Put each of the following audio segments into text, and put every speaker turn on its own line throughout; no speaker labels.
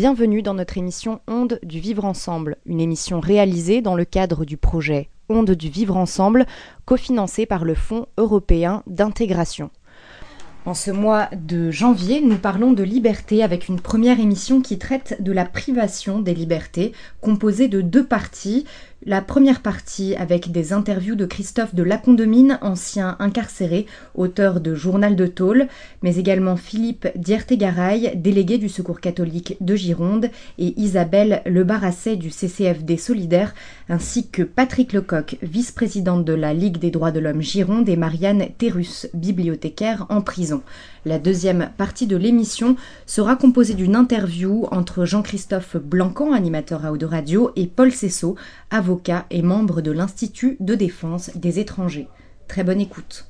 Bienvenue dans notre émission Ondes du Vivre Ensemble, une émission réalisée dans le cadre du projet Ondes du Vivre Ensemble, cofinancé par le Fonds européen d'intégration. En ce mois de janvier, nous parlons de liberté avec une première émission qui traite de la privation des libertés, composée de 2 parties. La première partie avec des interviews de Christophe de Lacondemine, ancien incarcéré, auteur de Journal de tôle, mais également Philippe Dierté-Garay, délégué du Secours catholique de Gironde, et Isabelle Lebarasset du CCFD Solidaire, ainsi que Patrick Lecoq, vice-présidente de la Ligue des droits de l'homme Gironde, et Marianne Terrus, bibliothécaire en prison. La deuxième partie de l'émission sera composée d'une interview entre Jean-Christophe Blancan, animateur à Eau de Radio, et Paul Cessot, avocat et membre de l'Institut de défense des étrangers. Très bonne écoute.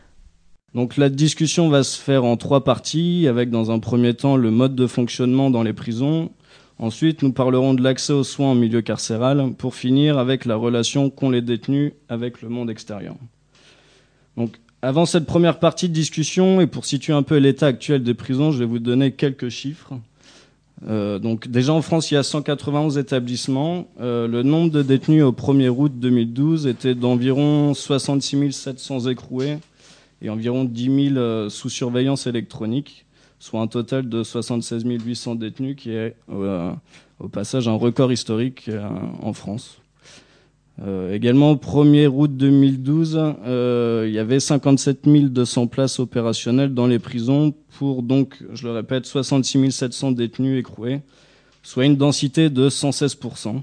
Donc la discussion va se faire en 3 parties, avec dans un premier temps le mode de fonctionnement dans les prisons. Ensuite, nous parlerons de l'accès aux soins en milieu carcéral, pour finir avec la relation qu'ont les détenus avec le monde extérieur. Donc, avant cette première partie de discussion, et pour situer un peu l'état actuel des prisons, je vais vous donner quelques chiffres. Donc déjà en France, il y a 191 établissements. Le nombre de détenus au 1er août 2012 était d'environ 66 700 écroués et environ 10 000 sous surveillance électronique, soit un total de 76 800 détenus, qui est au passage un record historique en France. Également au 1er août 2012, il y avait 57 200 places opérationnelles dans les prisons pour, donc, je le répète, 66 700 détenus écroués, soit une densité de 116%.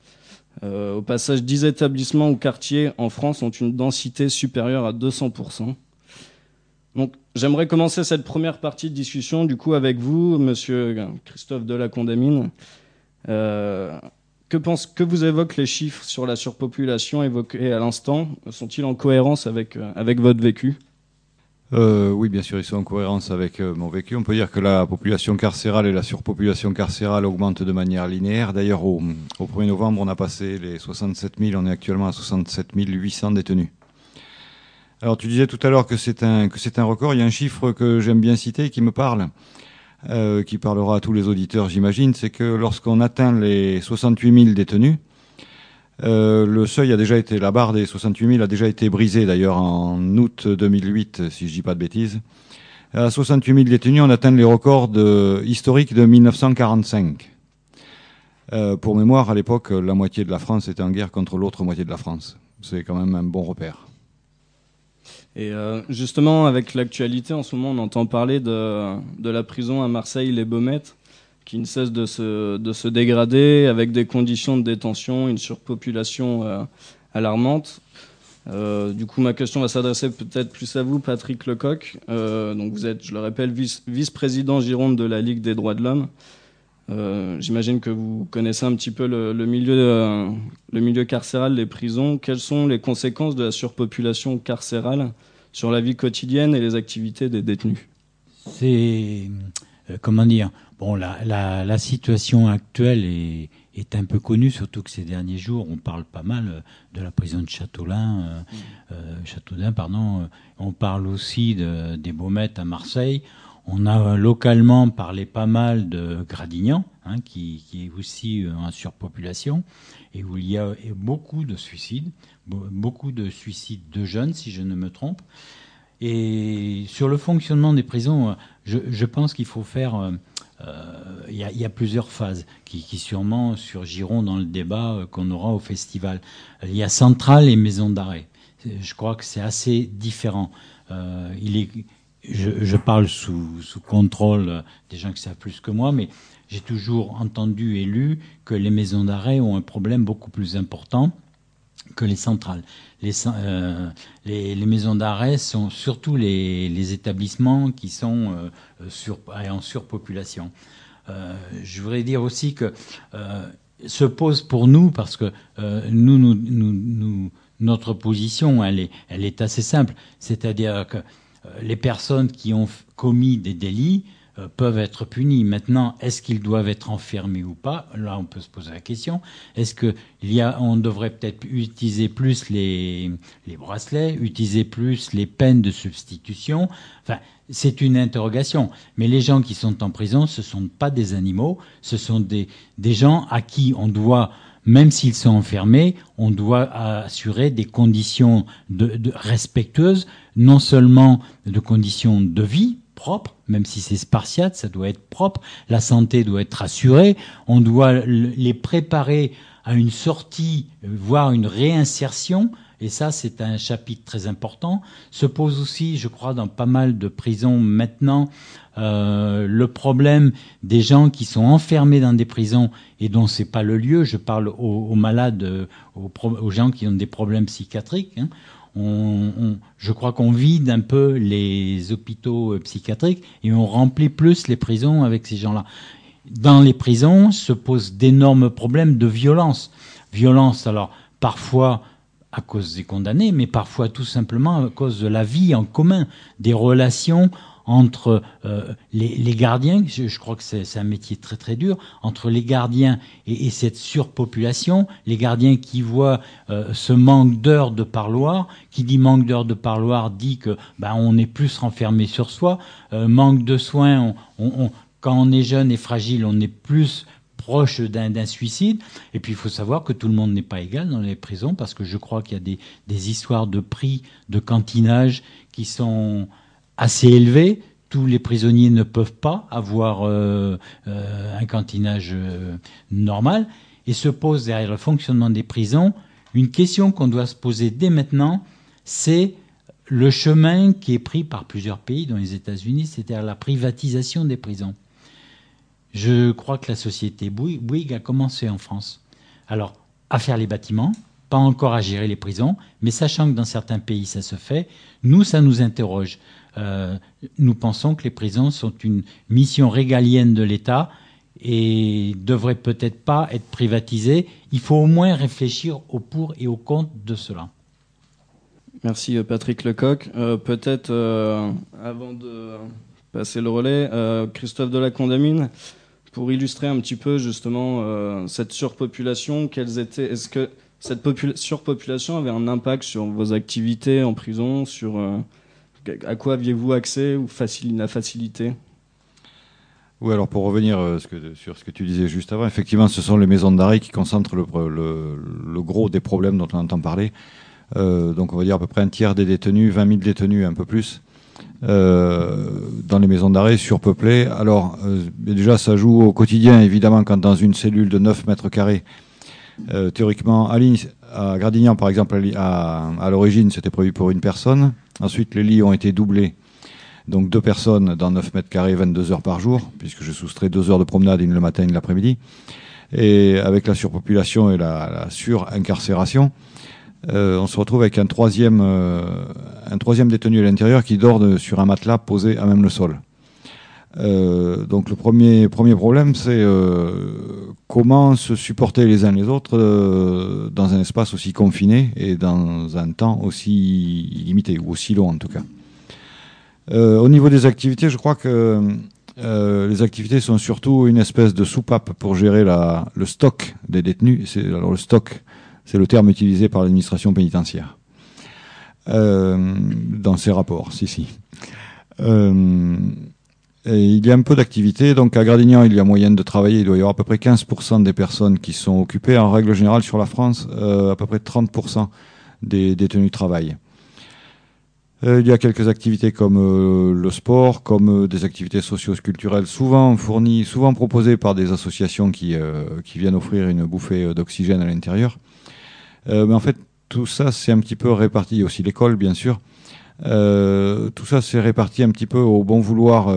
Au passage, 10 établissements ou quartiers en France ont une densité supérieure à 200%. Donc, j'aimerais commencer cette première partie de discussion, du coup, avec vous, monsieur Christophe de Lacondemine. Que vous évoquent les chiffres sur la surpopulation évoqués à l'instant? Sont-ils en cohérence avec votre vécu?
Oui, bien sûr, ils sont en cohérence avec mon vécu. On peut dire que la population carcérale et la surpopulation carcérale augmentent de manière linéaire. D'ailleurs, au 1er novembre, on a passé les 67 000, on est actuellement à 67 800 détenus. Alors, tu disais tout à l'heure que c'est un record. Il y a un chiffre que j'aime bien citer qui me parle. Qui parlera à tous les auditeurs, j'imagine, c'est que lorsqu'on atteint les 68 000 détenus, le seuil la barre des 68 000 a déjà été brisée, d'ailleurs, en août 2008, si je dis pas de bêtises. À 68 000 détenus, on atteint les records historiques de 1945. Pour mémoire, à l'époque, la moitié de la France était en guerre contre l'autre moitié de la France. C'est quand même un bon repère.
Et justement, avec l'actualité, en ce moment, on entend parler de la prison à Marseille, les Baumettes, qui ne cesse de se dégrader, avec des conditions de détention, une surpopulation alarmante. Du coup, ma question va s'adresser peut-être plus à vous, Patrick Lecoq. Donc vous êtes, je le rappelle, vice-président Gironde de la Ligue des droits de l'homme. J'imagine que vous connaissez un petit peu le milieu carcéral, les prisons. Quelles sont les conséquences de la surpopulation carcérale sur la vie quotidienne et les activités des détenus?
C'est la situation actuelle est un peu connue, surtout que ces derniers jours, on parle pas mal de la prison de Châteaudun. On parle aussi des Baumettes à Marseille. On a localement parlé pas mal de Gradignan, qui est aussi en surpopulation, et où il y a beaucoup de suicides de jeunes, si je ne me trompe. Et sur le fonctionnement des prisons, je pense qu'il faut faire... Il y a plusieurs phases qui sûrement surgiront dans le débat qu'on aura au festival. Il y a centrale et maison d'arrêt. Je crois que c'est assez différent. Je parle sous contrôle des gens qui savent plus que moi, mais j'ai toujours entendu et lu que les maisons d'arrêt ont un problème beaucoup plus important que les centrales. Les maisons d'arrêt sont surtout les établissements qui sont en surpopulation. Je voudrais dire aussi que se pose pour nous, parce que notre position, elle est assez simple, c'est-à-dire que les personnes qui ont commis des délits peuvent être punis. Maintenant, est-ce qu'ils doivent être enfermés ou pas? Là, on peut se poser la question. Est-ce on devrait peut-être utiliser plus les bracelets, utiliser plus les peines de substitution? Enfin, c'est une interrogation. Mais les gens qui sont en prison, ce ne sont pas des animaux, ce sont des gens à qui on doit, même s'ils sont enfermés, on doit assurer des conditions respectueuses, non seulement de conditions de vie propres, même si c'est spartiate, ça doit être propre, la santé doit être assurée, on doit les préparer à une sortie, voire une réinsertion, et ça c'est un chapitre très important. Se pose aussi, je crois, dans pas mal de prisons maintenant, le problème des gens qui sont enfermés dans des prisons et dont c'est pas le lieu. Je parle aux malades, aux gens qui ont des problèmes psychiatriques. Hein. Je crois qu'on vide un peu les hôpitaux psychiatriques et on remplit plus les prisons avec ces gens-là. Dans les prisons se posent d'énormes problèmes de violence. Violence, alors parfois à cause des condamnés, mais parfois tout simplement à cause de la vie en commun, des relations entre les gardiens, je crois que c'est un métier très très dur, entre les gardiens et cette surpopulation, les gardiens qui voient ce manque d'heures de parloir, qui dit manque d'heures de parloir dit que on est plus renfermé sur soi, manque de soins, quand on est jeune et fragile, on est plus proche d'un suicide. Et puis il faut savoir que tout le monde n'est pas égal dans les prisons, parce que je crois qu'il y a des histoires de prix de cantinage qui sont assez élevés. Tous les prisonniers ne peuvent pas avoir un cantinage normal. Et se pose derrière le fonctionnement des prisons une question qu'on doit se poser dès maintenant, c'est le chemin qui est pris par plusieurs pays, dont les États-Unis, c'est-à-dire la privatisation des prisons. Je crois que la société Bouygues a commencé en France. Alors, à faire les bâtiments, pas encore à gérer les prisons, mais sachant que dans certains pays ça se fait, nous, ça nous interroge. Nous pensons que les prisons sont une mission régalienne de l'État et devraient peut-être pas être privatisées. Il faut au moins réfléchir au pour et au contre de cela.
Merci Patrick Lecoq. Peut-être avant de passer le relais, Christophe de la Condamine, pour illustrer un petit peu justement cette surpopulation, est-ce que cette surpopulation avait un impact sur vos activités en prison, à quoi aviez-vous accès ou la facilité?
Oui, alors pour revenir sur ce que tu disais juste avant, effectivement, ce sont les maisons d'arrêt qui concentrent le gros des problèmes dont on entend parler. Donc on va dire à peu près un tiers des détenus, 20 000 détenus, un peu plus, dans les maisons d'arrêt surpeuplées. Alors déjà, ça joue au quotidien, évidemment, quand dans une cellule de 9 mètres carrés, théoriquement, à Gradignan, par exemple, à l'origine, c'était prévu pour une personne. Ensuite, les lits ont été doublés. Donc 2 personnes dans 9 mètres carrés, 22 heures par jour, puisque je soustrais 2 heures de promenade, une le matin, une l'après-midi. Et avec la surpopulation et la surincarcération, on se retrouve avec un troisième détenu à l'intérieur qui dort sur un matelas posé à même le sol. Donc le premier problème, c'est comment se supporter les uns les autres dans un espace aussi confiné et dans un temps aussi limité, ou aussi long en tout cas. Au niveau des activités, je crois que les activités sont surtout une espèce de soupape pour gérer le stock des détenus. Alors le stock, c'est le terme utilisé par l'administration pénitentiaire dans ses rapports, si. Et il y a un peu d'activité. Donc à Gradignan, il y a moyen de travailler. Il doit y avoir à peu près 15% des personnes qui sont occupées. En règle générale, sur la France, à peu près 30% des détenus travaillent. Il y a quelques activités comme le sport, comme des activités socio-culturelles, souvent proposées par des associations qui viennent offrir une bouffée d'oxygène à l'intérieur. Mais en fait, tout ça, c'est un petit peu réparti. Il y a aussi l'école, bien sûr. Tout ça, c'est réparti un petit peu au bon vouloir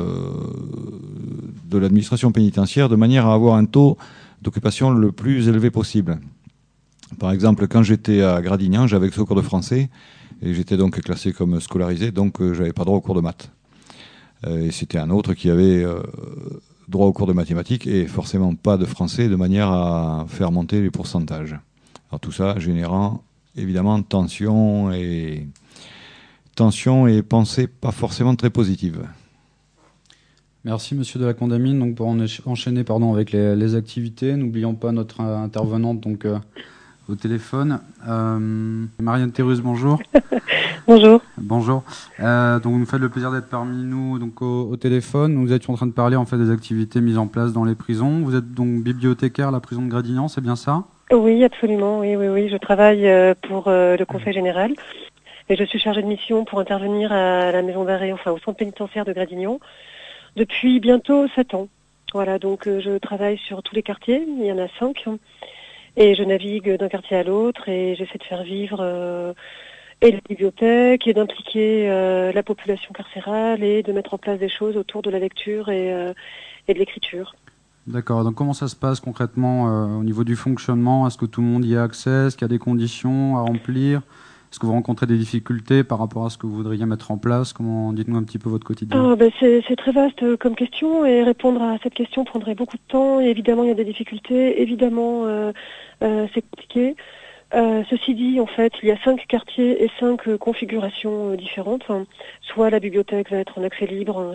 de l'administration pénitentiaire, de manière à avoir un taux d'occupation le plus élevé possible. Par exemple, quand j'étais à Gradignan, j'avais ce cours de français, et j'étais donc classé comme scolarisé, donc j'avais pas droit au cours de maths. Et c'était un autre qui avait droit au cours de mathématiques, et forcément pas de français, de manière à faire monter les pourcentages. Alors tout ça générant évidemment tension et pensée pas forcément très positive.
Merci Monsieur de la Condamine. Donc pour enchaîner avec les activités, n'oublions pas notre intervenante donc au téléphone. Marianne Théreuse, bonjour.
Bonjour.
Bonjour. Donc vous nous faites le plaisir d'être parmi nous donc au téléphone. Nous étions en train de parler en fait des activités mises en place dans les prisons. Vous êtes donc bibliothécaire à la prison de Gradignan, c'est bien ça?
Oui, absolument. Oui. Je travaille pour le Conseil général et je suis chargée de mission pour intervenir à la maison d'arrêt, enfin au centre pénitentiaire de Gradignan depuis bientôt 7 ans. Voilà, donc je travaille sur tous les quartiers. Il y en a 5. Et je navigue d'un quartier à l'autre et j'essaie de faire vivre et la bibliothèque et d'impliquer la population carcérale et de mettre en place des choses autour de la lecture et de l'écriture.
D'accord. Donc comment ça se passe concrètement au niveau du fonctionnement? Est-ce que tout le monde y a accès? Est-ce qu'il y a des conditions à remplir? Est-ce que vous rencontrez des difficultés par rapport à ce que vous voudriez mettre en place? Dites-nous un petit peu votre quotidien.
C'est très vaste comme question et répondre à cette question prendrait beaucoup de temps. Et évidemment, il y a des difficultés. Évidemment, c'est compliqué. Ceci dit, en fait, il y a 5 quartiers et 5 configurations différentes. Soit la bibliothèque va être en accès libre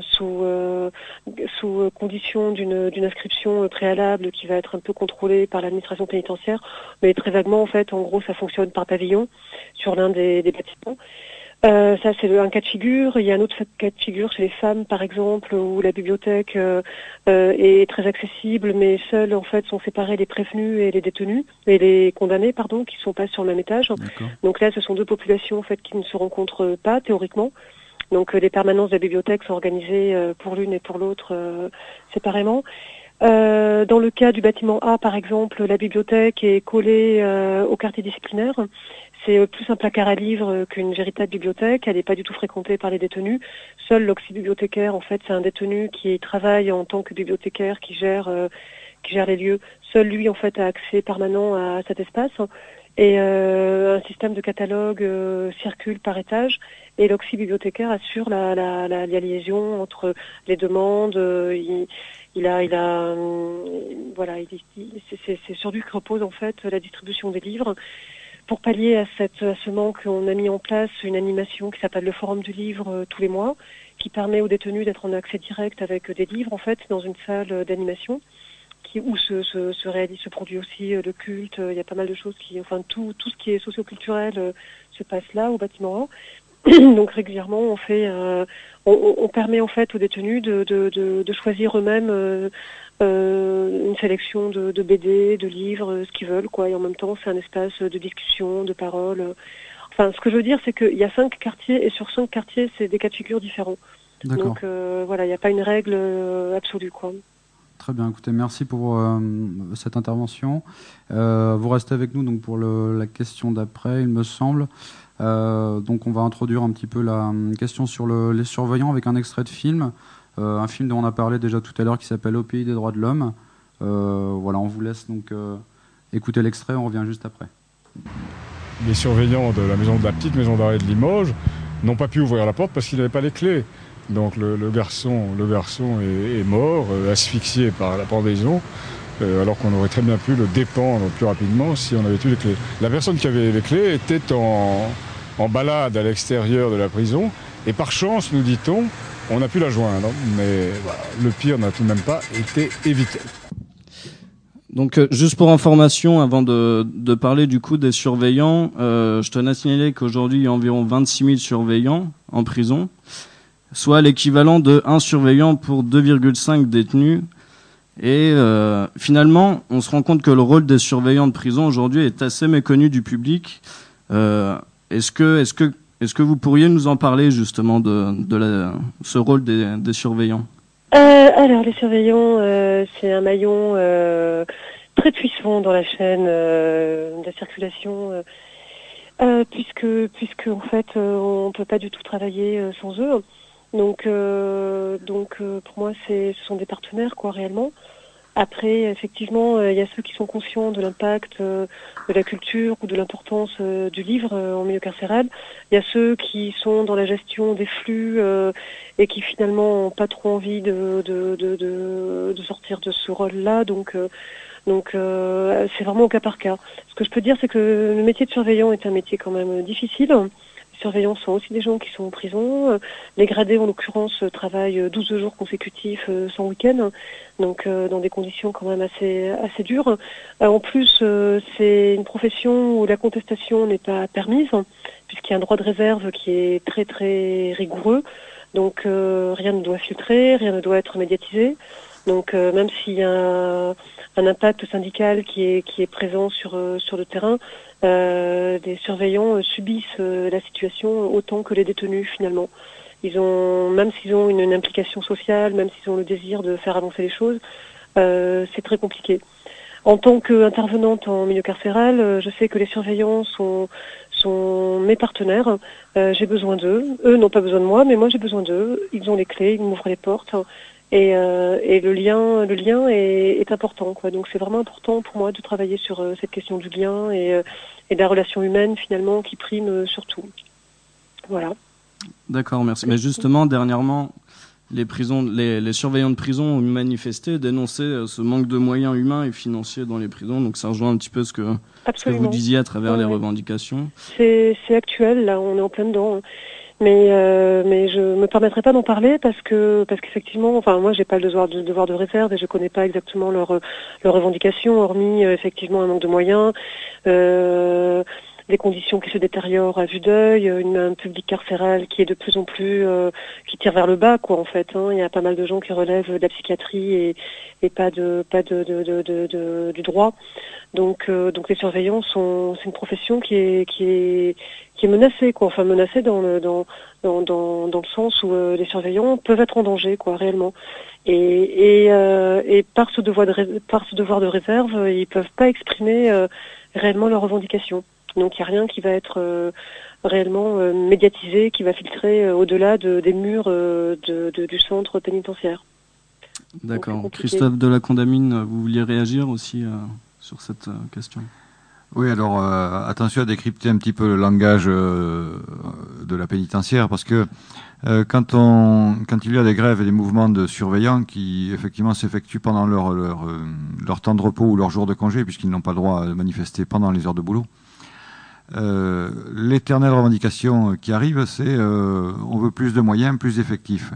sous condition d'une inscription préalable qui va être un peu contrôlée par l'administration pénitentiaire, mais très vaguement, en fait, en gros, ça fonctionne par pavillon sur l'un des bâtiments. Ça, c'est un cas de figure. Il y a un autre cas de figure chez les femmes, par exemple, où la bibliothèque est très accessible, mais seuls, en fait, sont séparés les prévenus et les détenus, et les condamnés, pardon, qui ne sont pas sur le même étage.
D'accord.
Donc là, ce sont 2 populations, en fait, qui ne se rencontrent pas, théoriquement. Donc les permanences de la bibliothèque sont organisées pour l'une et pour l'autre séparément. Dans le cas du bâtiment A, par exemple, la bibliothèque est collée au quartier disciplinaire. C'est plus un placard à livres qu'une véritable bibliothèque. Elle n'est pas du tout fréquentée par les détenus. Seul l'oxy-bibliothécaire, en fait, c'est un détenu qui travaille en tant que bibliothécaire, qui gère les lieux. Seul lui, en fait, a accès permanent à cet espace. Et un système de catalogue circule par étage. Et l'oxy-bibliothécaire assure la liaison entre les demandes. C'est sur lui que repose, en fait, la distribution des livres. Pour pallier à ce manque, on a mis en place une animation qui s'appelle le Forum du livre tous les mois, qui permet aux détenus d'être en accès direct avec des livres, en fait, dans une salle d'animation, où se produit aussi le culte. Il y a pas mal de choses tout ce qui est socio-culturel se passe là, au bâtiment 1. Donc régulièrement, on permet en fait aux détenus de choisir eux-mêmes une sélection de BD, de livres, ce qu'ils veulent, quoi. Et en même temps, c'est un espace de discussion, de parole. Enfin, ce que je veux dire, c'est qu'il y a 5 quartiers et sur 5 quartiers, c'est des cas de figure différents.
D'accord.
Donc il n'y a pas une règle absolue, quoi.
Très bien, écoutez, merci pour cette intervention. Vous restez avec nous donc pour la question d'après, il me semble. Donc on va introduire un petit peu la question sur les surveillants avec un extrait de film. Un film dont on a parlé déjà tout à l'heure qui s'appelle Au pays des droits de l'homme. Voilà, on vous laisse donc écouter l'extrait, on revient juste après.
Les surveillants de la petite maison d'arrêt de Limoges n'ont pas pu ouvrir la porte parce qu'ils n'avaient pas les clés. Donc le garçon est mort, asphyxié par la pendaison, alors qu'on aurait très bien pu le dépendre plus rapidement si on avait eu les clés. La personne qui avait les clés était en balade à l'extérieur de la prison et par chance, nous dit-on, on a pu la joindre, mais voilà, le pire n'a tout de même pas été évité.
Donc juste pour information, avant de parler du coup des surveillants, je tenais à signaler qu'aujourd'hui il y a environ 26 000 surveillants en prison, soit l'équivalent de 1 surveillant pour 2,5 détenus. Et finalement, on se rend compte que le rôle des surveillants de prison aujourd'hui est assez méconnu du public. Est-ce que vous pourriez nous en parler justement de ce rôle des surveillants?
Alors les surveillants, c'est un maillon très puissant dans la chaîne de circulation, puisque en fait on peut pas du tout travailler sans eux. Donc pour moi ce sont des partenaires, quoi, réellement. Après, effectivement, il y a ceux qui sont conscients de l'impact de la culture ou de l'importance du livre en milieu carcéral. Il y a ceux qui sont dans la gestion des flux et qui finalement n'ont pas trop envie de sortir de ce rôle-là. Donc c'est vraiment au cas par cas. Ce que je peux dire, c'est que le métier de surveillant est un métier quand même difficile. surveillants sont aussi des gens qui sont en prison. Les gradés, en l'occurrence, travaillent 12 jours consécutifs sans week-end, donc dans des conditions quand même assez dures. En plus, c'est une profession où la contestation n'est pas permise, puisqu'il y a un droit de réserve qui est très très rigoureux. Donc rien ne doit filtrer, rien ne doit être médiatisé. Donc même s'il y a un impact syndical qui est présent sur le terrain, les surveillants subissent la situation autant que les détenus finalement. Même s'ils ont une implication sociale, même s'ils ont le désir de faire avancer les choses, c'est très compliqué. En tant qu'intervenante en milieu carcéral, je sais que les surveillants sont mes partenaires. J'ai besoin d'eux. Eux n'ont pas besoin de moi, mais moi j'ai besoin d'eux. Ils ont les clés, ils m'ouvrent les portes. Et le lien est important, quoi. Donc c'est vraiment important pour moi de travailler sur cette question du lien et de la relation humaine finalement qui prime surtout. Voilà.
D'accord, merci. Mais justement, dernièrement, les surveillants de prison ont manifesté, dénoncé ce manque de moyens humains et financiers dans les prisons. Donc ça rejoint un petit peu ce que vous disiez à travers les revendications.
C'est actuel, là, on est en plein dedans. Mais je me permettrai pas d'en parler parce qu'effectivement, enfin moi j'ai pas le devoir de réserve et je connais pas exactement leurs revendications, hormis effectivement un manque de moyens, des conditions qui se détériorent à vue d'œil, un public carcéral qui est de plus en plus qui tire vers le bas, quoi, en fait. Il y a pas mal de gens qui relèvent de la psychiatrie et pas du droit. Donc les surveillants c'est une profession qui est menacée, quoi. Enfin menacée dans le sens où les surveillants peuvent être en danger, quoi, réellement. Et par ce devoir de réserve, ils peuvent pas exprimer réellement leurs revendications. Donc il n'y a rien qui va être réellement médiatisé, qui va filtrer au-delà des murs du centre pénitentiaire.
D'accord. Christophe de la Condamine, vous vouliez réagir aussi sur cette question ?
Oui, alors attention à décrypter un petit peu le langage de la pénitentiaire, parce que quand il y a des grèves et des mouvements de surveillants qui effectivement s'effectuent pendant leur temps de repos ou leur jour de congé, puisqu'ils n'ont pas le droit de manifester pendant les heures de boulot, l'éternelle revendication qui arrive, c'est on veut plus de moyens, plus d'effectifs.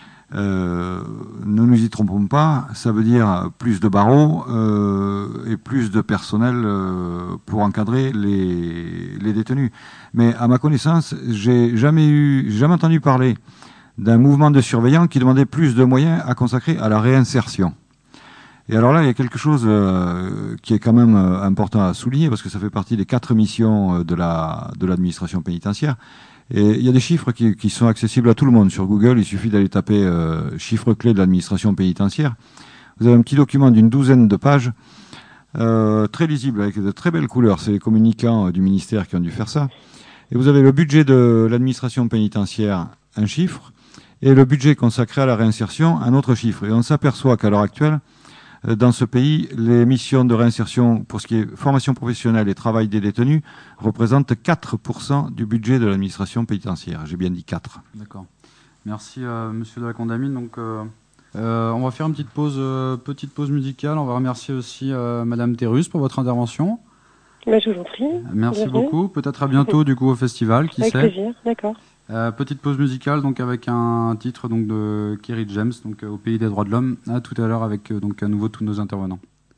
Ne nous y trompons pas, ça veut dire plus de barreaux et plus de personnel pour encadrer les détenus. Mais à ma connaissance, j'ai jamais entendu parler d'un mouvement de surveillants qui demandait plus de moyens à consacrer à la réinsertion. Et alors là, il y a quelque chose qui est quand même important à souligner, parce que ça fait partie des 4 missions de l'administration pénitentiaire. Et il y a des chiffres qui sont accessibles à tout le monde sur Google. Il suffit d'aller taper chiffres clés de l'administration pénitentiaire. Vous avez un petit document d'une 12aine de pages, très lisible, avec de très belles couleurs. C'est les communicants du ministère qui ont dû faire ça. Et vous avez le budget de l'administration pénitentiaire, un chiffre, et le budget consacré à la réinsertion, un autre chiffre. Et on s'aperçoit qu'à l'heure actuelle, dans ce pays, les missions de réinsertion pour ce qui est formation professionnelle et travail des détenus représentent 4% du budget de l'administration pénitentiaire. J'ai bien dit 4.
D'accord. Merci Monsieur de la Condamine. Donc, on va faire une petite pause musicale. On va remercier aussi Madame Terrus pour votre intervention.
Je vous en prie.
Merci beaucoup. Peut-être à bientôt du coup au festival, qui sait.
Avec plaisir, d'accord.
Petite pause musicale donc avec un titre donc de Kerry James, donc au pays des droits de l'homme. À tout à l'heure avec donc à nouveau tous nos intervenants.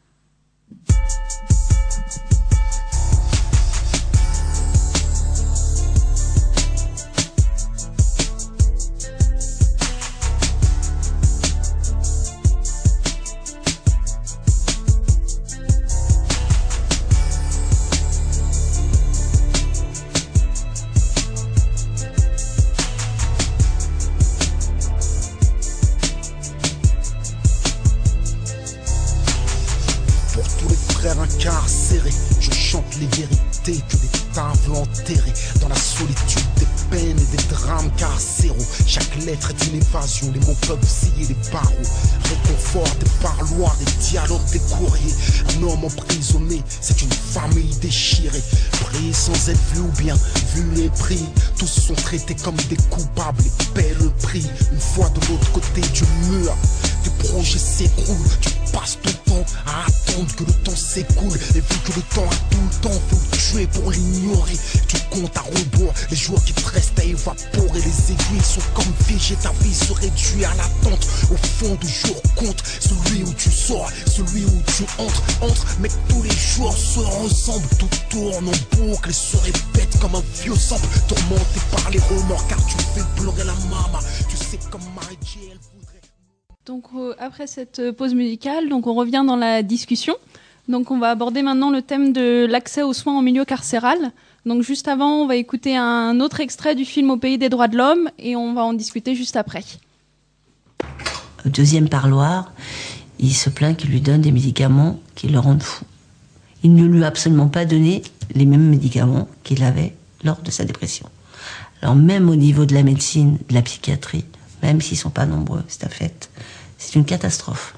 Que l'État veut enterrer dans la solitude des peines et des drames carcéraux. Chaque lettre est une évasion, les mots peuvent scier les barreaux. Réconfort des parloirs, des dialogues, des courriers. Un homme emprisonné, c'est une famille déchirée. Pris sans être vu ou bien vu et pris. Tous sont traités comme des coupables et paient le prix. Une fois de l'autre côté du mur, du projet s'écroule, du passes ton temps à attendre que le temps s'écoule. Et vu que le temps a tout le temps, faut le tuer pour l'ignorer. Tu comptes à rebours, les jours qui te restent à évaporer. Les aiguilles sont comme figées, ta vie se réduit à l'attente. Au fond du jour compte, celui où tu sors, celui où tu entres. Mais tous les jours se ressemblent, tout tourne en boucle et se répète comme un vieux sample. Tourmenté par les remords car tu fais pleurer la maman. Tu sais comme Mary J, elle voudrait...
Donc après cette pause musicale, donc on revient dans la discussion. Donc on va aborder maintenant le thème de l'accès aux soins en milieu carcéral. Donc juste avant, on va écouter un autre extrait du film Au pays des droits de l'homme et on va en discuter juste après.
Au deuxième parloir, il se plaint qu'il lui donne des médicaments qui le rendent fou. Il ne lui a absolument pas donné les mêmes médicaments qu'il avait lors de sa dépression. Alors même au niveau de la médecine, de la psychiatrie, même s'ils ne sont pas nombreux, c'est un fait, c'est une catastrophe.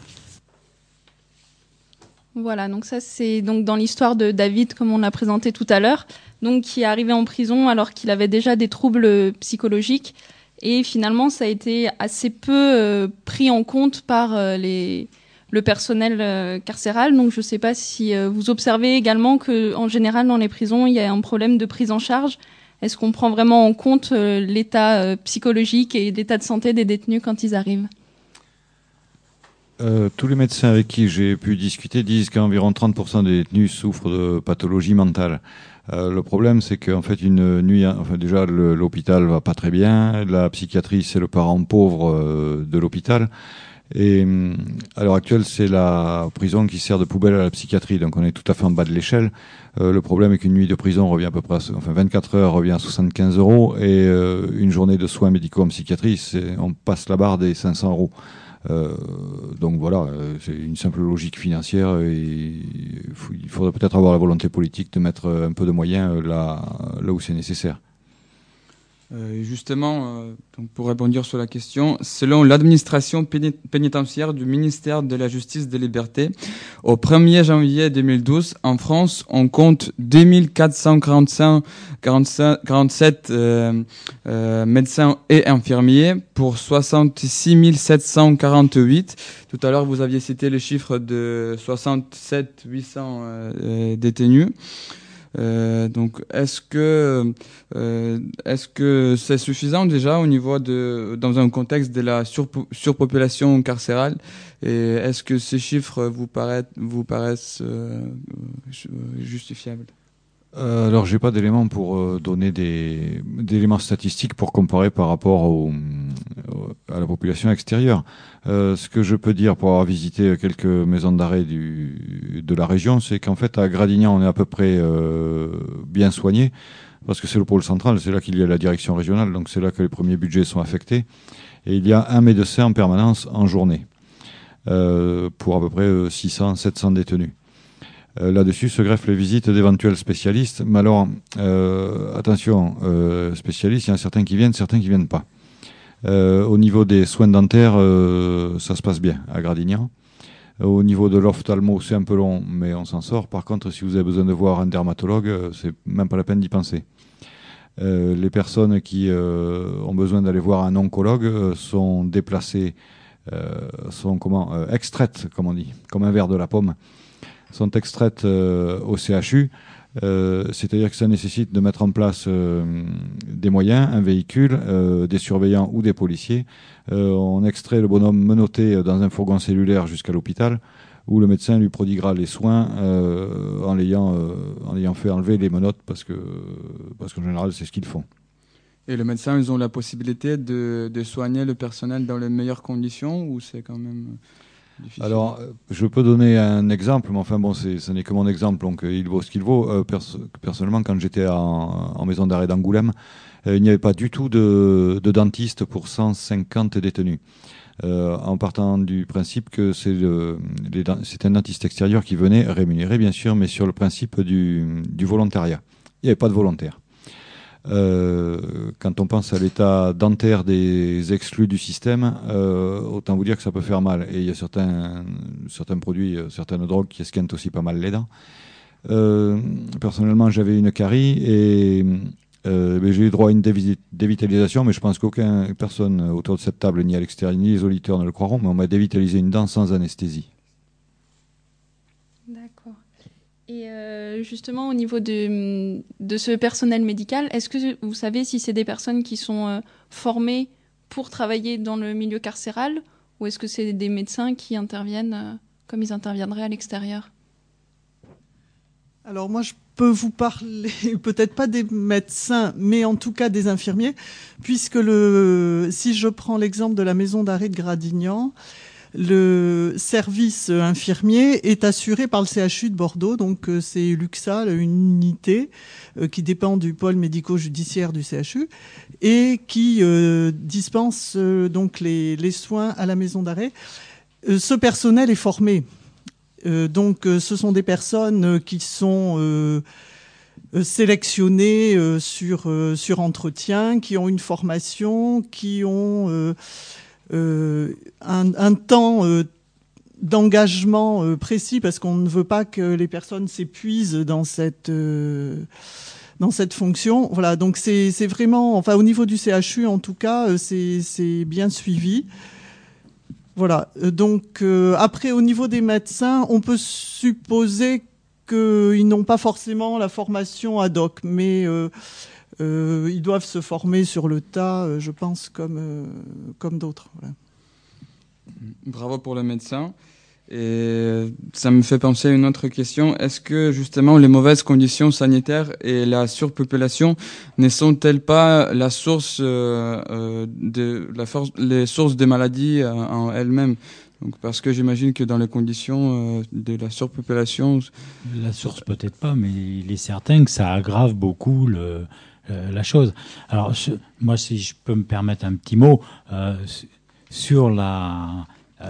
Voilà, donc ça c'est donc dans l'histoire de David, comme on l'a présenté tout à l'heure, donc qui est arrivé en prison alors qu'il avait déjà des troubles psychologiques et finalement ça a été assez peu pris en compte par le personnel carcéral. Donc je ne sais pas si vous observez également qu'en général dans les prisons il y a un problème de prise en charge. Est-ce qu'on prend vraiment en compte l'état psychologique et l'état de santé des détenus quand ils arrivent ?
Tous les médecins avec qui j'ai pu discuter disent qu'environ 30% des détenus souffrent de pathologie mentale. Le problème, c'est qu'en fait, une nuit, déjà, l'hôpital va pas très bien. La psychiatrie, c'est le parent pauvre de l'hôpital. Et à l'heure actuelle, c'est la prison qui sert de poubelle à la psychiatrie. Donc, on est tout à fait en bas de l'échelle. Le problème est qu'une nuit de prison revient à peu près, 24 heures revient à 75 €. Et une journée de soins médicaux en psychiatrie, on passe la barre des 500 €. Donc voilà, c'est une simple logique financière et il faudrait peut-être avoir la volonté politique de mettre un peu de moyens là où c'est nécessaire.
Justement, donc pour répondre sur la question, selon l'administration pénitentiaire du ministère de la Justice et des Libertés, au 1er janvier 2012, en France, on compte 2447 médecins et infirmiers pour 66 748. Tout à l'heure, vous aviez cité le chiffre de 67 800 détenus. Donc, est-ce que c'est suffisant déjà au niveau dans un contexte de la surpopulation carcérale, et est-ce que ces chiffres vous paraissent justifiables?
Alors, j'ai pas d'éléments pour donner d'éléments statistiques pour comparer par rapport à la population extérieure. Ce que je peux dire pour avoir visité quelques maisons d'arrêt de la région, c'est qu'en fait, à Gradignan, on est à peu près bien soigné, parce que c'est le pôle central, c'est là qu'il y a la direction régionale, donc c'est là que les premiers budgets sont affectés. Et il y a un médecin en permanence en journée, pour à peu près 600-700 détenus. Là-dessus se greffent les visites d'éventuels spécialistes. Mais alors, attention, spécialistes, il y en a certains qui viennent pas. Au niveau des soins dentaires, ça se passe bien à Gradignan. Au niveau de l'ophtalmo, c'est un peu long, mais on s'en sort. Par contre, si vous avez besoin de voir un dermatologue, c'est même pas la peine d'y penser. Les personnes qui ont besoin d'aller voir un oncologue sont déplacées, sont extraites, comme on dit, comme un verre de la pomme, sont extraites au CHU. C'est-à-dire que ça nécessite de mettre en place des moyens, un véhicule, des surveillants ou des policiers. On extrait le bonhomme menotté dans un fourgon cellulaire jusqu'à l'hôpital, où le médecin lui prodiguera les soins en l'ayant fait enlever les menottes, parce qu'en général, c'est ce qu'ils font.
Et les médecins, ils ont la possibilité de soigner le personnel dans les meilleures conditions, ou c'est quand même... difficile.
Alors, je peux donner un exemple, mais enfin bon, ce n'est que mon exemple, donc il vaut ce qu'il vaut. Personnellement, quand j'étais en maison d'arrêt d'Angoulême, il n'y avait pas du tout de dentiste pour 150 détenus. En partant du principe que c'est un dentiste extérieur qui venait rémunéré, bien sûr, mais sur le principe du volontariat. Il n'y avait pas de volontaire. Quand on pense à l'état dentaire des exclus du système, autant vous dire que ça peut faire mal. Et il y a certains produits, certaines drogues qui esquintent aussi pas mal les dents. Personnellement, j'avais une carie et j'ai eu droit à une dévitalisation, mais je pense qu'aucune personne autour de cette table, ni à l'extérieur, ni les auditeurs ne le croiront, mais on m'a dévitalisé une dent sans anesthésie.
Et justement, au niveau de ce personnel médical, est-ce que vous savez si c'est des personnes qui sont formées pour travailler dans le milieu carcéral, ou est-ce que c'est des médecins qui interviennent comme ils interviendraient à l'extérieur ?
Alors moi, je peux vous parler, peut-être pas des médecins, mais en tout cas des infirmiers, puisque si je prends l'exemple de la maison d'arrêt de Gradignan, le service infirmier est assuré par le CHU de Bordeaux, donc c'est l'UXA, une unité qui dépend du pôle médico-judiciaire du CHU et qui dispense donc les soins à la maison d'arrêt. Ce personnel est formé. Donc ce sont des personnes qui sont sélectionnées sur entretien, qui ont une formation, qui ont un temps d'engagement précis, parce qu'on ne veut pas que les personnes s'épuisent dans cette fonction. Voilà, donc c'est vraiment, enfin au niveau du CHU en tout cas, c'est bien suivi. Voilà, donc après au niveau des médecins, on peut supposer qu'ils n'ont pas forcément la formation ad hoc, mais ils doivent se former sur le tas, je pense, comme d'autres. Voilà.
Bravo pour le médecin. Et ça me fait penser à une autre question. Est-ce que justement les mauvaises conditions sanitaires et la surpopulation ne sont-elles pas la source les sources des maladies en elles-mêmes? Donc, parce que j'imagine que dans les conditions de la surpopulation...
La source peut-être pas, mais il est certain que ça aggrave beaucoup la chose. Alors, moi, si je peux me permettre un petit mot, sur la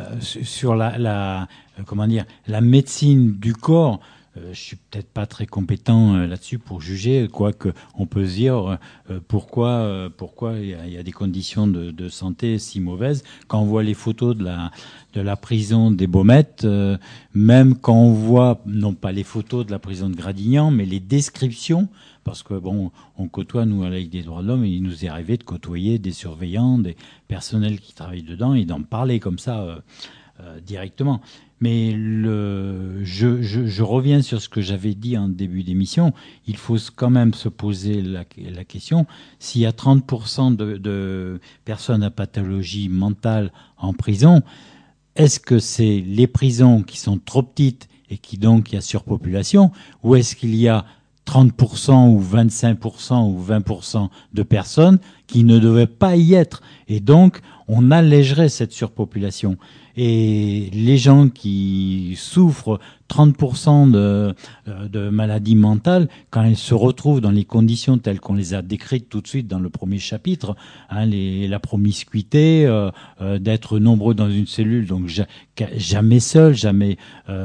médecine du corps, je suis peut-être pas très compétent là-dessus pour juger, quoique on peut se dire pourquoi il y a des conditions de santé si mauvaises. Quand on voit les photos de la prison des Baumettes, même quand on voit, non pas les photos de la prison de Gradignan, mais les descriptions, parce que bon, on côtoie, nous, à la Ligue des droits de l'homme, et il nous est arrivé de côtoyer des surveillants, des personnels qui travaillent dedans, et d'en parler comme ça directement. Mais je reviens sur ce que j'avais dit en début d'émission. Il faut quand même se poser la question, s'il y a 30% de personnes à pathologie mentale en prison, est-ce que c'est les prisons qui sont trop petites et qui donc il y a surpopulation, ou est-ce qu'il y a 30% ou 25% ou 20% de personnes qui ne devaient pas y être, et donc on allégerait cette surpopulation. Et les gens qui souffrent 30% de maladies mentales, quand ils se retrouvent dans les conditions telles qu'on les a décrites tout de suite dans le premier chapitre, la promiscuité, d'être nombreux dans une cellule, donc jamais seul, jamais...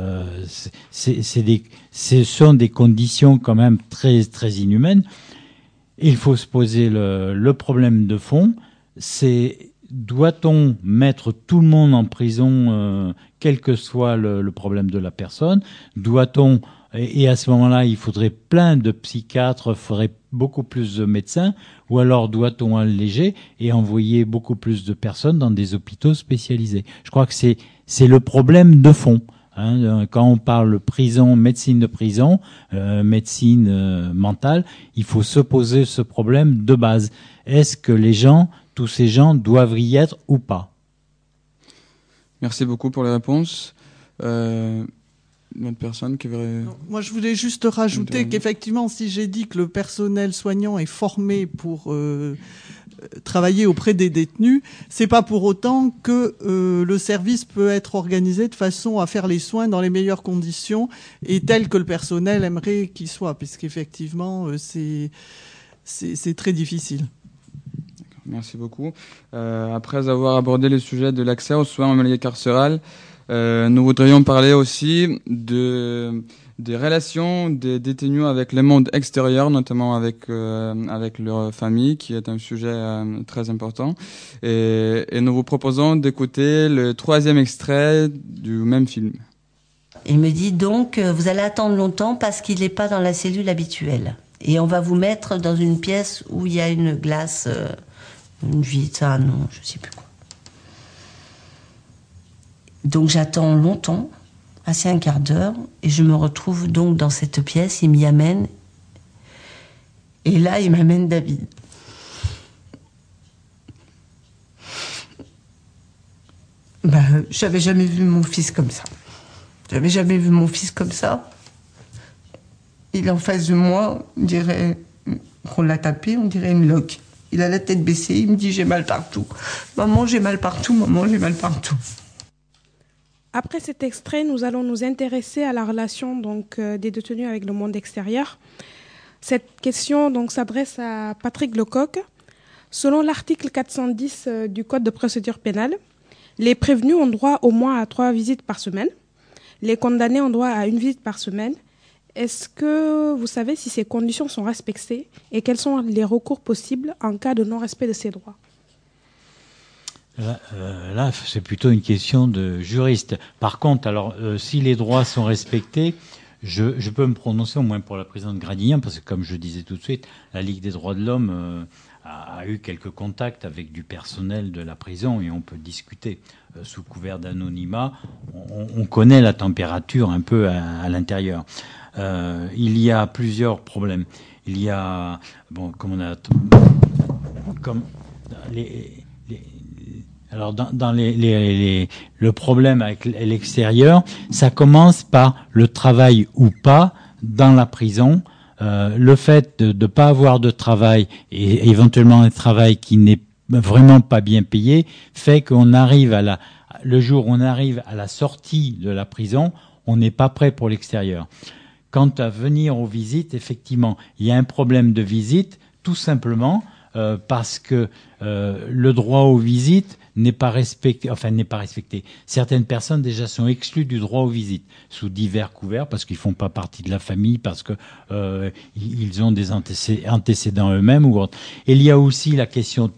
ce sont des conditions quand même très, très inhumaines. Il faut se poser le problème de fond, c'est... Doit-on mettre tout le monde en prison, quel que soit le problème de la personne? Doit-on, et à ce moment-là, il faudrait plein de psychiatres, faudrait beaucoup plus de médecins, ou alors doit-on alléger et envoyer beaucoup plus de personnes dans des hôpitaux spécialisés? Je crois que c'est le problème de fond. Quand on parle prison, médecine de prison, médecine mentale, il faut se poser ce problème de base. Est-ce que tous ces gens doivent y être ou pas?
Merci beaucoup pour les réponses. Une autre personne qui veut...
Moi, je voulais juste rajouter qu'effectivement, si j'ai dit que le personnel soignant est formé pour travailler auprès des détenus, c'est pas pour autant que le service peut être organisé de façon à faire les soins dans les meilleures conditions et tel que le personnel aimerait qu'il soit, puisqu'effectivement, c'est très difficile.
Merci beaucoup. Après avoir abordé le sujet de l'accès aux soins en milieu carcéral, nous voudrions parler aussi des relations des détenus avec le monde extérieur, notamment avec leur famille, qui est un sujet très important. Et nous vous proposons d'écouter le 3e extrait du même film.
Il me dit donc, vous allez attendre longtemps parce qu'il n'est pas dans la cellule habituelle. Et on va vous mettre dans une pièce où il y a une glace... une vita, non, je sais plus quoi. Donc j'attends longtemps, passé un quart d'heure et je me retrouve donc dans cette pièce. Il m'y amène. Et là, il m'amène David. J'avais jamais vu mon fils comme ça. J'avais jamais vu mon fils comme ça. Il est en face de moi, on dirait qu'on l'a tapé, on dirait une loque. Il a la tête baissée, il me dit j'ai mal partout. Maman, j'ai mal partout, maman, j'ai mal partout.
Après cet extrait, nous allons nous intéresser à la relation des détenus avec le monde extérieur. Cette question s'adresse à Patrick Lecoq. Selon l'article 410 du Code de procédure pénale, les prévenus ont droit au moins à 3 visites par semaine. Les condamnés ont droit à 1 visite par semaine. Est-ce que vous savez si ces conditions sont respectées et quels sont les recours possibles en cas de non-respect de ces droits ?
Là, c'est plutôt une question de juriste. Par contre, alors, si les droits sont respectés, je peux me prononcer au moins pour la présidente Gradignan, parce que comme je disais tout de suite, la Ligue des droits de l'homme a eu quelques contacts avec du personnel de la prison et on peut discuter sous couvert d'anonymat. On connaît la température un peu à l'intérieur. Il y a plusieurs problèmes. Il y a, alors le problème avec l'extérieur, ça commence par le travail ou pas dans la prison. Le fait de ne pas avoir de travail et éventuellement un travail qui n'est vraiment pas bien payé fait qu'on arrive le jour où on arrive à la sortie de la prison, on n'est pas prêt pour l'extérieur. Quant à venir aux visites, effectivement, il y a un problème de visite, tout simplement parce que le droit aux visites n'est pas respecté. Certaines personnes déjà sont exclues du droit aux visites sous divers couverts parce qu'ils font pas partie de la famille, parce que ils ont des antécédents eux-mêmes ou autre. Et il y a aussi la question,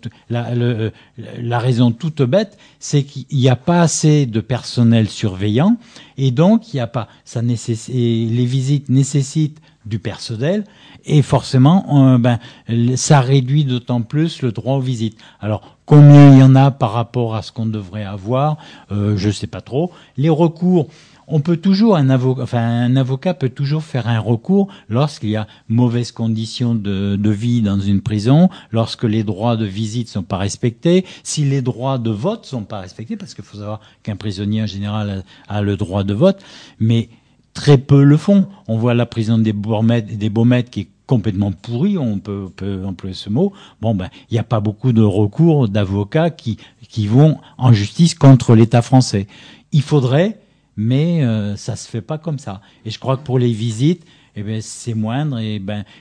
la raison toute bête, c'est qu'il n'y a pas assez de personnel surveillant et donc il y a pas. Les visites nécessitent du personnel et forcément ça réduit d'autant plus le droit aux visites. Alors combien il y en a par rapport à ce qu'on devrait avoir, je sais pas trop. Les recours, on peut toujours un avocat peut toujours faire un recours lorsqu'il y a mauvaises conditions de vie dans une prison, lorsque les droits de visite sont pas respectés, si les droits de vote sont pas respectés, parce qu'il faut savoir qu'un prisonnier en général a le droit de vote, mais très peu le font. On voit la prison des Baumettes qui est complètement pourrie, on peut employer ce mot. Il n'y a pas beaucoup de recours d'avocats qui vont en justice contre l'État français. Il faudrait, mais ça se fait pas comme ça. Et je crois que pour les visites, c'est moindre. Et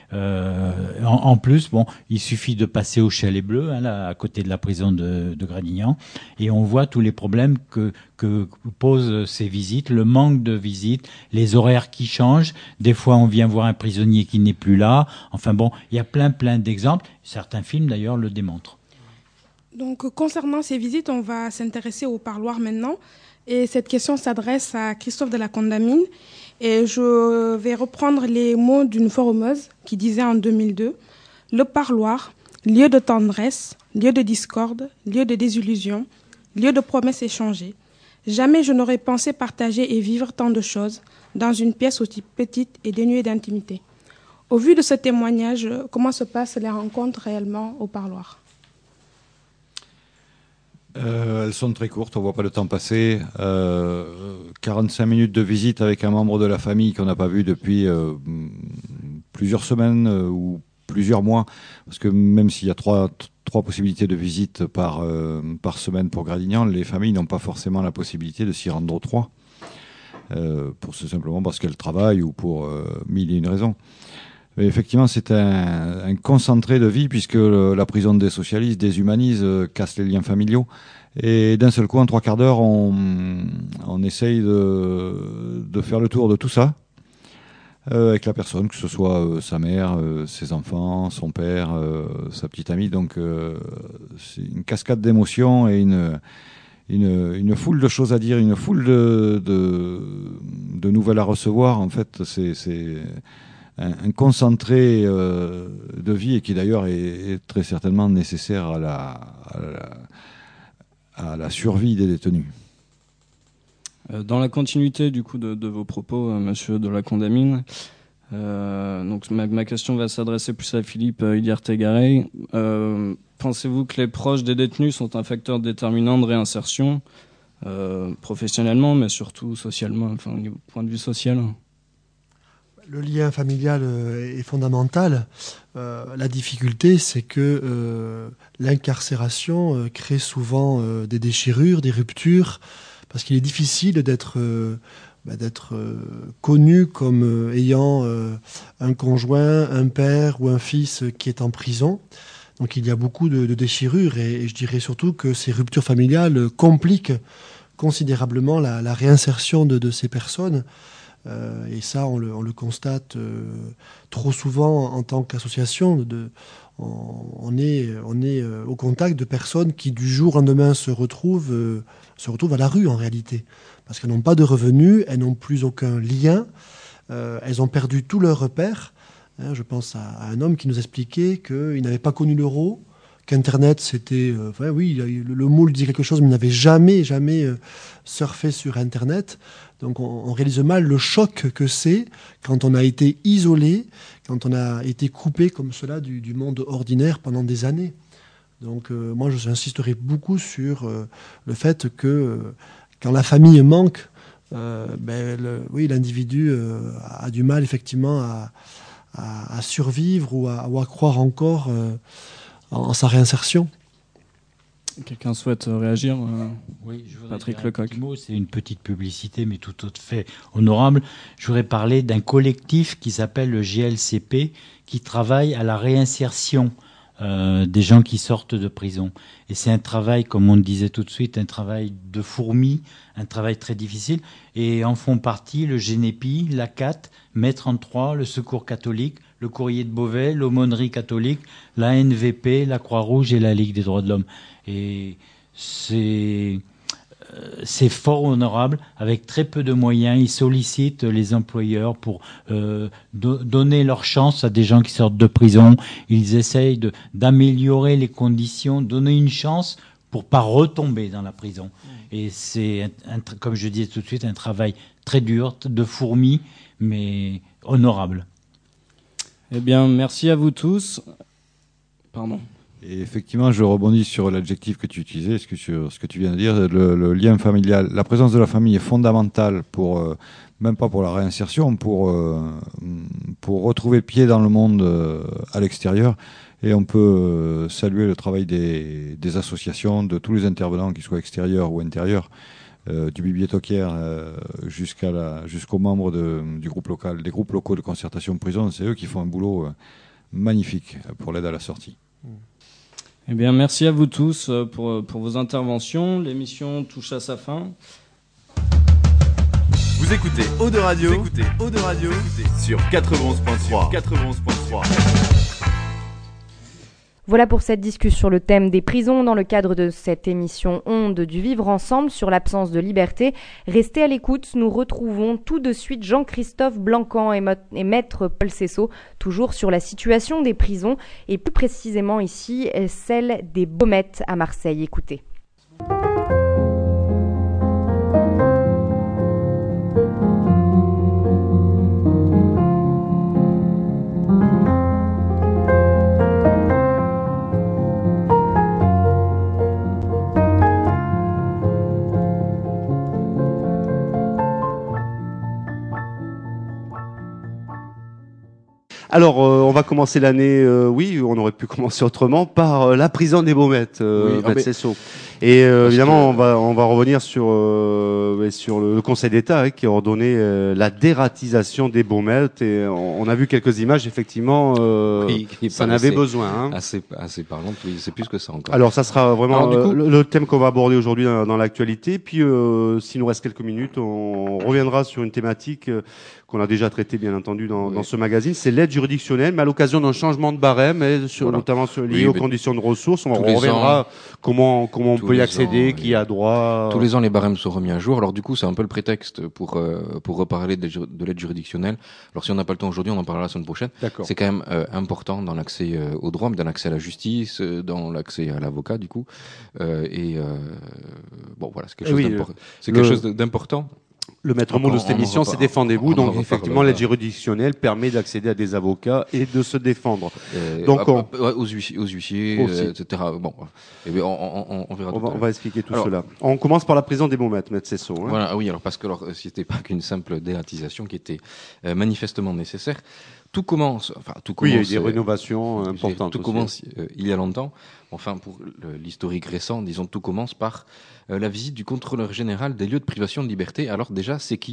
en plus, il suffit de passer au Chalet Bleu, là, à côté de la prison de Gradignan, et on voit tous les problèmes que posent ces visites, le manque de visites, les horaires qui changent. Des fois, on vient voir un prisonnier qui n'est plus là. Il y a plein d'exemples. Certains films, d'ailleurs, le démontrent.
Donc, concernant ces visites, on va s'intéresser au parloir maintenant. Et cette question s'adresse à Christophe de la Condamine. Et je vais reprendre les mots d'une forumeuse qui disait en 2002 « Le parloir, lieu de tendresse, lieu de discorde, lieu de désillusion, lieu de promesses échangées. Jamais je n'aurais pensé partager et vivre tant de choses dans une pièce aussi petite et dénuée d'intimité. » Au vu de ce témoignage, comment se passent les rencontres réellement au parloir ?
Elles sont très courtes, on ne voit pas le temps passer. 45 minutes de visite avec un membre de la famille qu'on n'a pas vu depuis plusieurs semaines ou plusieurs mois. Parce que même s'il y a trois possibilités de visite par semaine pour Gradignan, les familles n'ont pas forcément la possibilité de s'y rendre aux 3. Simplement parce qu'elles travaillent ou pour 1001 raisons. Mais effectivement, c'est un concentré de vie puisque la prison désocialise, déshumanise, casse les liens familiaux. Et d'un seul coup, en 3 quarts d'heure, on essaye de faire le tour de tout ça avec la personne, que ce soit sa mère, ses enfants, son père, sa petite amie. Donc, c'est une cascade d'émotions et une foule de choses à dire, une foule de nouvelles à recevoir. En fait, c'est un concentré de vie et qui d'ailleurs est très certainement nécessaire à la survie des détenus.
Dans la continuité du coup de vos propos, monsieur de la Condamine, donc ma question va s'adresser plus à Philippe Iliarte-Garay. Pensez-vous que les proches des détenus sont un facteur déterminant de réinsertion, professionnellement, mais surtout socialement, enfin au point de vue social?
Le lien familial est fondamental. La difficulté, c'est que l'incarcération crée souvent des déchirures, des ruptures, parce qu'il est difficile d'être connu comme ayant un conjoint, un père ou un fils qui est en prison. Donc il y a beaucoup de déchirures et je dirais surtout que ces ruptures familiales compliquent considérablement la réinsertion de ces personnes. Et ça, on le constate trop souvent en tant qu'association. On est au contact de personnes qui, du jour au lendemain, se retrouvent à la rue, en réalité. Parce qu'elles n'ont pas de revenus, elles n'ont plus aucun lien, elles ont perdu tous leurs repères. Je pense à un homme qui nous expliquait qu'il n'avait pas connu l'euro, qu'Internet, c'était... oui, le mot lui disait quelque chose, mais il n'avait jamais surfé sur Internet. Donc on réalise mal le choc que c'est quand on a été isolé, quand on a été coupé comme cela du monde ordinaire pendant des années. Donc moi, j'insisterai beaucoup sur le fait que quand la famille manque, l'individu a du mal effectivement à survivre ou à croire encore en sa réinsertion.
Quelqu'un souhaite réagir?
Oui, je voudrais
Patrick
dire
Lecoq.
un petit mot. C'est une petite publicité, mais tout à fait honorable. Je voudrais parler d'un collectif qui s'appelle le GLCP, qui travaille à la réinsertion des gens qui sortent de prison. Et c'est un travail, comme on le disait tout de suite, un travail de fourmi, un travail très difficile. Et en font partie le GENEPI, la CAT, Mai 33, le Secours catholique, le Courrier de Beauvais, l'Aumônerie catholique, la NVP, la Croix-Rouge et la Ligue des droits de l'homme. Et c'est fort honorable. Avec très peu de moyens, ils sollicitent les employeurs pour donner leur chance à des gens qui sortent de prison. Ils essayent d'améliorer les conditions, donner une chance pour pas retomber dans la prison. Et c'est, comme je disais tout de suite, un travail très dur, de fourmi, mais honorable.
Eh bien, merci à vous tous. Pardon.
Et effectivement, je rebondis sur l'adjectif que tu utilisais, sur ce que tu viens de dire, le lien familial. La présence de la famille est fondamentale pour, même pas pour la réinsertion, pour retrouver pied dans le monde à l'extérieur. Et on peut saluer le travail des associations, de tous les intervenants, qu'ils soient extérieurs ou intérieurs, du bibliothécaire jusqu'aux membres du groupe local, des groupes locaux de concertation de prison. C'est eux qui font un boulot magnifique pour l'aide à la sortie.
Eh bien, merci à vous tous pour vos interventions. L'émission touche à sa fin.
Vous écoutez Eau de Radio, sur 91.3.
Voilà pour cette discussion sur le thème des prisons dans le cadre de cette émission Onde du Vivre Ensemble sur l'absence de liberté. Restez à l'écoute, nous retrouvons tout de suite Jean-Christophe Blanquan et Maître Paul Cessot, toujours sur la situation des prisons et plus précisément ici celle des Baumettes à Marseille. Écoutez.
Alors, on va commencer l'année, oui, on aurait pu commencer autrement, par la prison des Baumettes, Maître Cessot. Et évidemment, on va revenir sur le Conseil d'État qui a ordonné la dératisation des Baumettes. Et on a vu quelques images, effectivement, ça en avait besoin. Hein.
Assez parlant, oui, c'est plus que ça encore.
Alors, ça sera vraiment le thème qu'on va aborder aujourd'hui dans l'actualité. Puis, s'il nous reste quelques minutes, on reviendra sur une thématique qu'on a déjà traité bien entendu dans ce magazine, c'est l'aide juridictionnelle, mais à l'occasion d'un changement de barème, notamment lié aux conditions de ressources. On reviendra comment on peut peut y accéder, qui a droit.
Tous les ans, les barèmes sont remis à jour. Alors du coup, c'est un peu le prétexte pour reparler de l'aide juridictionnelle. Alors si on n'a pas le temps aujourd'hui, on en parlera la semaine prochaine.
D'accord.
C'est quand même important dans l'accès au droit, mais dans l'accès à la justice, dans l'accès à l'avocat, du coup. Bon, voilà, c'est quelque chose d'important.
Le maître mot de cette émission, c'est défendez-vous. Donc, effectivement, l'aide juridictionnelle permet d'accéder à des avocats et de se défendre. Donc,
aux huissiers, etc. Bon, on verra.
On va expliquer tout cela. On commence par la prison des Baumettes, maître Cessot. Hein.
Voilà, oui, alors parce que c'était pas qu'une simple dératisation qui était manifestement nécessaire. Tout commence.
Oui, il y a eu des rénovations importantes.
Tout commence il y a longtemps. Enfin, pour l'historique récent, disons, tout commence par la visite du contrôleur général des lieux de privation de liberté. Alors déjà, c'est qui ?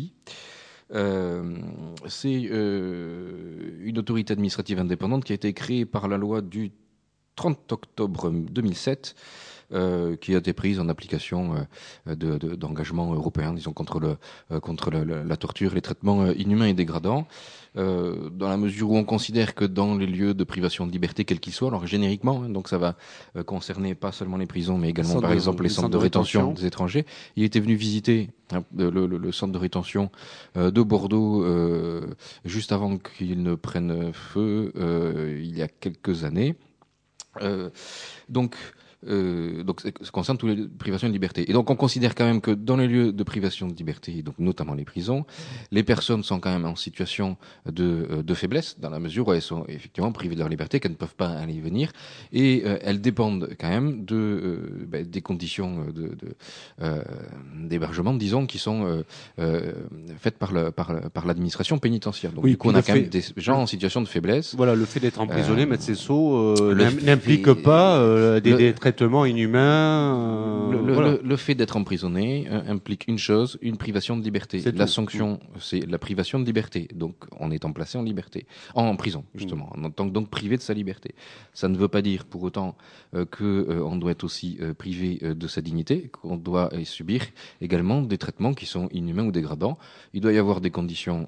C'est une autorité administrative indépendante qui a été créée par la loi du 30 octobre 2007, qui a été prise en application d'engagements européens, disons, contre la torture, les traitements inhumains et dégradants. Dans la mesure où on considère que dans les lieux de privation de liberté, quels qu'ils soient, alors génériquement, donc ça va concerner pas seulement les prisons, mais également par exemple les centres de rétention des étrangers. Il était venu visiter le centre de rétention de Bordeaux juste avant qu'il ne prenne feu il y a quelques années. Donc ça concerne toutes les privations de liberté. Et donc on considère quand même que dans les lieux de privation de liberté, donc notamment les prisons, les personnes sont quand même en situation de faiblesse, dans la mesure où elles sont effectivement privées de leur liberté, qu'elles ne peuvent pas aller et venir, et elles dépendent quand même des conditions d'hébergement, disons, qui sont faites par l'administration pénitentiaire. Donc du coup on a quand même des gens en situation de faiblesse.
Voilà, le fait d'être emprisonné, maître Cessot, n'implique pas des traitements inhumains.
Le fait d'être emprisonné implique une chose, une privation de liberté. La sanction, c'est la privation de liberté. Donc, on est placé en liberté, en prison justement, en tant que donc privé de sa liberté. Ça ne veut pas dire pour autant qu'on doit être aussi privé de sa dignité, qu'on doit subir également des traitements qui sont inhumains ou dégradants. Il doit y avoir des conditions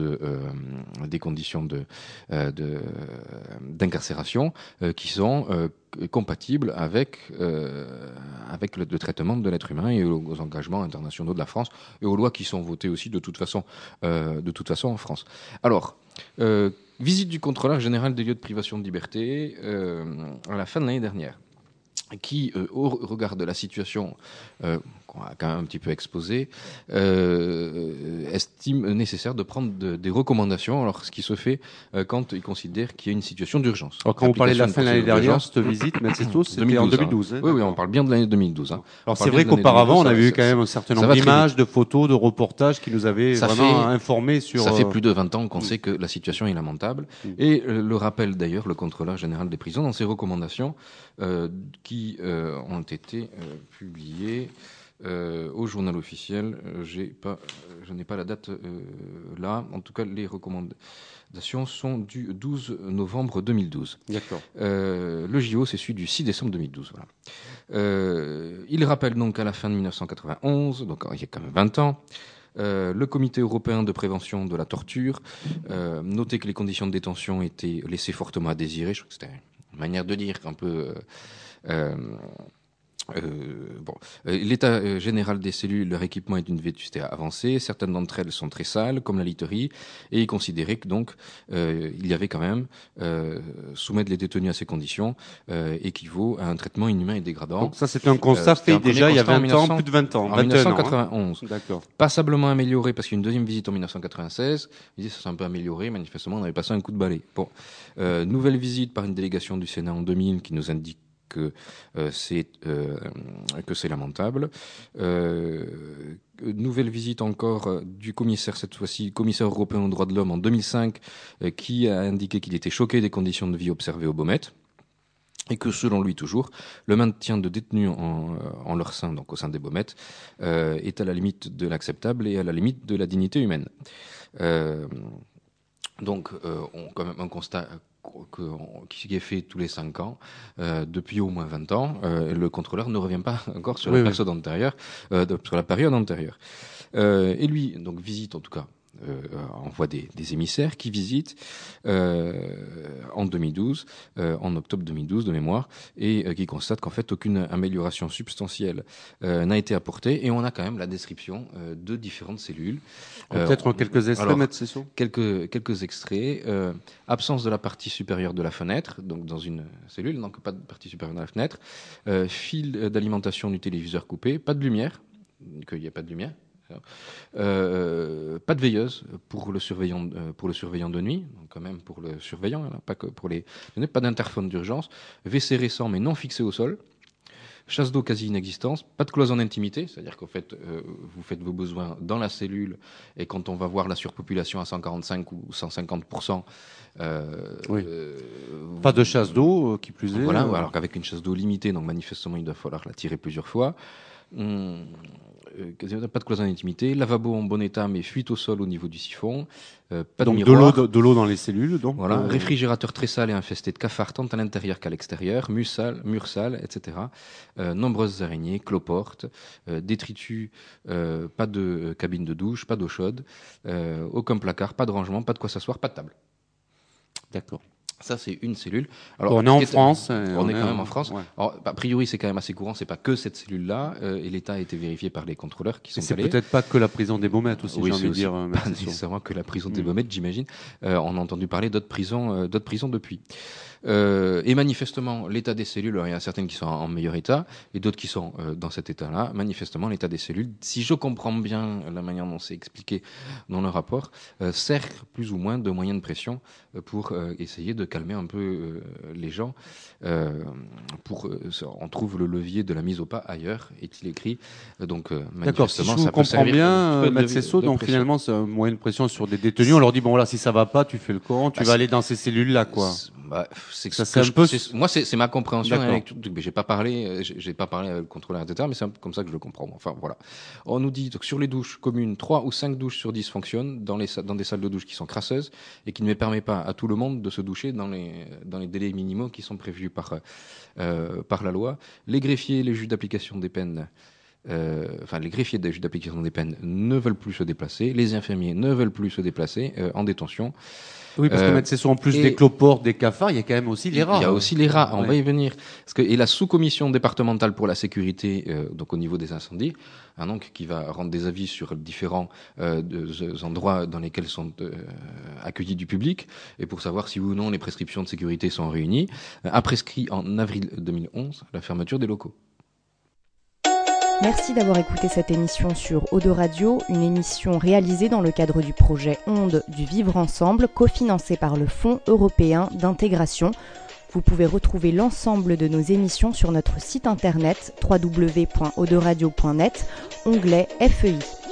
d'incarcération qui sont compatible avec le traitement de l'être humain et aux engagements internationaux de la France et aux lois qui sont votées aussi de toute façon en France. Alors, visite du contrôleur général des lieux de privation de liberté à la fin de l'année dernière, qui, au regard de la situation qu'on a quand même un petit peu exposée, estime nécessaire de prendre des recommandations. Alors, ce qui se fait quand il considère qu'il y a une situation d'urgence.
Alors, quand vous parlez de la fin de l'année dernière, cette visite, c'était en 2012.
Hein. Oui, on parle bien de l'année 2012. Hein.
Alors, c'est vrai qu'auparavant, on avait eu quand même un certain nombre d'images, de photos, de reportages qui nous avaient vraiment informés sur...
Ça fait plus de 20 ans qu'on sait que la situation est lamentable. Et le rappelle d'ailleurs le contrôleur général des prisons dans ses recommandations qui ont été publiées au journal officiel. Je n'ai pas la date là. En tout cas, les recommandations sont du 12 novembre 2012.
D'accord.
Le JO, c'est celui du 6 décembre 2012. Voilà. Il rappelle donc à la fin de 1991, donc il y a quand même 20 ans, le Comité européen de prévention de la torture notait que les conditions de détention étaient laissées fortement à désirer. Je crois que c'était une manière de dire un peu... l'état général des cellules, leur équipement est d'une vétusté avancée. Certaines d'entre elles sont très sales, comme la literie, et il considérait que donc il y avait quand même soumettre les détenus à ces conditions équivaut à un traitement inhumain et dégradant.
Donc ça, c'est un constat fait déjà il y a 20 ans, plus de 20 ans.
En 1991.
Hein. D'accord.
Passablement amélioré, parce qu'il y a une deuxième visite en 1996. Il dit ça s'est un peu amélioré, manifestement on avait passé un coup de balai. Bon, nouvelle visite par une délégation du Sénat en 2000 qui nous indique que c'est lamentable. Nouvelle visite encore du commissaire, cette fois-ci commissaire européen aux droits de l'homme en 2005, qui a indiqué qu'il était choqué des conditions de vie observées aux Baumettes et que selon lui toujours, le maintien de détenus en leur sein, donc au sein des Baumettes, est à la limite de l'acceptable et à la limite de la dignité humaine. Donc, quand même un constat qui est fait tous les 5 ans, depuis au moins 20 ans, le contrôleur ne revient pas encore sur la période antérieure. Et lui, donc, visite en tout cas envoie des émissaires qui visitent en 2012, en octobre 2012 de mémoire, et qui constatent qu'en fait aucune amélioration substantielle n'a été apportée, et on a quand même la description de différentes cellules.
Peut-être quelques extraits, Maître Cesson.
Quelques extraits. Absence de la partie supérieure de la fenêtre, donc dans une cellule, donc pas de partie supérieure de la fenêtre. Fil d'alimentation du téléviseur coupé, pas de lumière, qu'il n'y a pas de lumière. Pas de veilleuse pour le surveillant de nuit, donc quand même pour le surveillant, hein, pas que pour les. Pas d'interphone d'urgence. WC récent mais non fixé au sol. Chasse d'eau quasi inexistante, pas de cloison d'intimité, c'est-à-dire qu'en fait, vous faites vos besoins dans la cellule, et quand on va voir la surpopulation à 145 ou 150%,
pas de chasse d'eau, qui plus est.
Voilà, alors qu'avec une chasse d'eau limitée, donc manifestement, il doit falloir la tirer plusieurs fois. Pas de cloison d'intimité, lavabo en bon état mais fuite au sol au niveau du siphon, pas
donc
de miroir,
de l'eau dans les cellules, donc
voilà, réfrigérateur très sale et infesté de cafards tant à l'intérieur qu'à l'extérieur, mur sale, etc. Nombreuses araignées, cloportes, détritus, pas de cabine de douche, pas d'eau chaude, aucun placard, pas de rangement, pas de quoi s'asseoir, pas de table.
D'accord.
Ça, c'est une cellule. Alors,
on est en France.
On est quand même en France.
Ouais.
Alors, a priori, c'est quand même assez courant. C'est pas que cette cellule-là. Et l'État a été vérifié par les contrôleurs qui sont allés.
C'est peut-être pas que la prison des Baumettes aussi,
oui,
j'ai envie de dire.
Pas nécessairement que la prison des Baumettes, j'imagine. On a entendu parler d'autres prisons depuis. Et manifestement, l'état des cellules, alors, il y en a certaines qui sont en meilleur état et d'autres qui sont dans cet état-là. Manifestement, l'état des cellules, si je comprends bien la manière dont c'est expliqué dans le rapport, sert plus ou moins de moyen de pression pour essayer de calmer un peu les gens. On trouve le levier de la mise au pas ailleurs, est-il écrit. Donc,
d'accord, si je
ça
comprends bien, Maître Cesson, donc finalement, c'est un moyen de pression sur des détenus. On leur dit, bon, voilà, si ça va pas, tu fais le camp, tu vas aller dans ces cellules-là, quoi.
C'est un peu. Moi, c'est ma compréhension. Mais j'ai pas parlé avec le contrôleur, etc. Mais c'est comme ça que je le comprends. Enfin, voilà. On nous dit que sur les douches communes, 3 ou 5 douches sur 10 fonctionnent dans des salles de douche qui sont crasseuses et qui ne permettent pas à tout le monde de se doucher dans les délais minimaux qui sont prévus par la loi. Les greffiers, les juges d'application des peines. Les greffiers des juges d'application des peines ne veulent plus se déplacer. Les infirmiers ne veulent plus se déplacer en détention.
Oui, parce que Maître Cesson, en plus des cloportes, des cafards, il y a quand même aussi les rats.
Il y a aussi les rats, on va y venir. Et la sous-commission départementale pour la sécurité, donc au niveau des incendies, donc qui va rendre des avis sur différents endroits dans lesquels sont accueillis du public, et pour savoir si oui ou non les prescriptions de sécurité sont réunies, a prescrit en avril 2011 la fermeture des locaux.
Merci d'avoir écouté cette émission sur Eau de Radio, une émission réalisée dans le cadre du projet Ondes du Vivre Ensemble, cofinancé par le Fonds européen d'intégration. Vous pouvez retrouver l'ensemble de nos émissions sur notre site internet www.auderadio.net, onglet FEI.